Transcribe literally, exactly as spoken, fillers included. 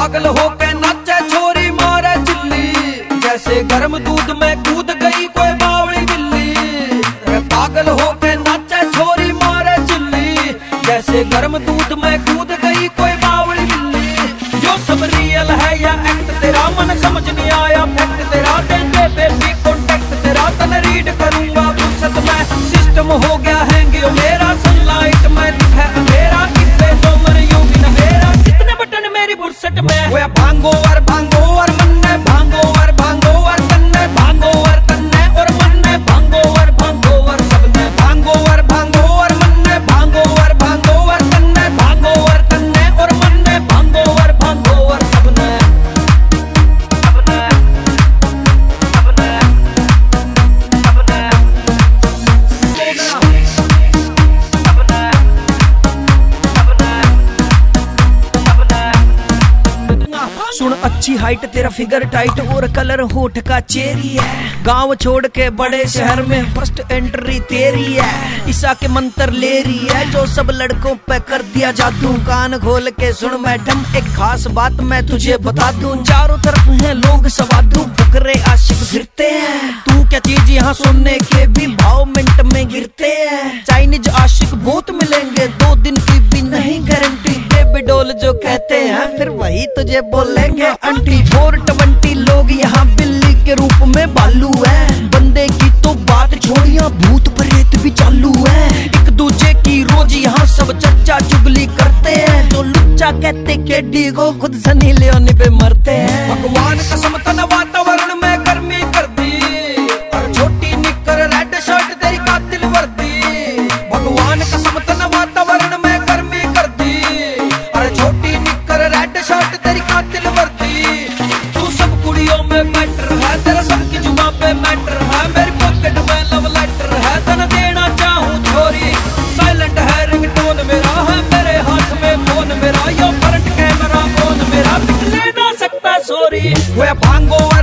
पागल होके नाचे छोरी मारे चिल्ली, जैसे गर्म दूध में कूद गई कोई बावली बिल्ली। पागल होके नाचे छोरी मारे चिल्ली, जैसे गर्म दूध में कूद गई कोई बावली बिल्ली। जो सब रियल है या एक्ट तेरा मन समझ नहीं आया, फैक्ट तेरा दे दे बेबी कॉन्टेक्ट तेरा, तन रीड करूंगा फुर्सत में। सिस्टम हो गया हैंग यो मेरा, सनलाइट में है अंधेरा, कितने तो मन योगी न मेरा, कितने बटन मेरी फुर्सत में। वो भांगो और भांगो और मन में भांगो और भांगो और कन्ने भांगो और कन्ने और मन में भांगो और भांगो और सबने भांगो और भांगो और मन में भांगो और भांगो और कन्ने भांगो और कन्ने और मन में भांगो और भांगो और सबने सबने सबने सुन अच्छी हाइट तेरा फिगर टाइट और कलर होठ का चेरी है, गांव छोड़ के बड़े शहर में फर्स्ट एंट्री तेरी है। ईसा के मंत्र ले रही है जो सब लड़कों पे कर दिया जादू, कान खोल के सुन मैडम एक खास बात मैं तुझे बता दूं, चारों तरफ हैं लोग सवादू, फुकरे आशिक फिरते हैं, तू क्या चीज यहाँ सुनने के भी भाव मिनट में गिरते हैं। चाइनीज आशिक बहुत मिलेंगे, दो दिन की भी नहीं गारंटी, बेबी डॉल जो कहते हैं फिर वही तुझे बोलेंगे आंटी। फोर ट्वेंटी लोग यहाँ बिल्ली के रूप में बालू है, बंदे की तो बात छोड़िया भूत प्रेत भी चालू है। एक दूजे की रोज यहाँ सब चर्चा चुगली करते हैं, जो लुच्चा कहते के डी को खुद सनी लियोनी पे मरते हैं। भगवान कसम तन वातावरण में गर्मी कर दी, और छोटी निकर रेड शर्ट तेरी कातिल वर्दी। भगवान कसम तन वातावरण में गर्मी कर दी, और छोटी निकर रेड शर्ट तेरी कातिल वर्दी। तू सब कुड़ियों में मैटर है, तेरा सबकी जुबान पे मैटर है, मेरी पॉकेट में लव लेटर है, तन देना चाहूं छोरी। साइलेंट है रिंगटोन मेरा, है मेरे हाथ में फोन मेरा, यो फ्रंट कैमरा फोन मेरा, पिक ले ना सकता सॉरी। वो भांगो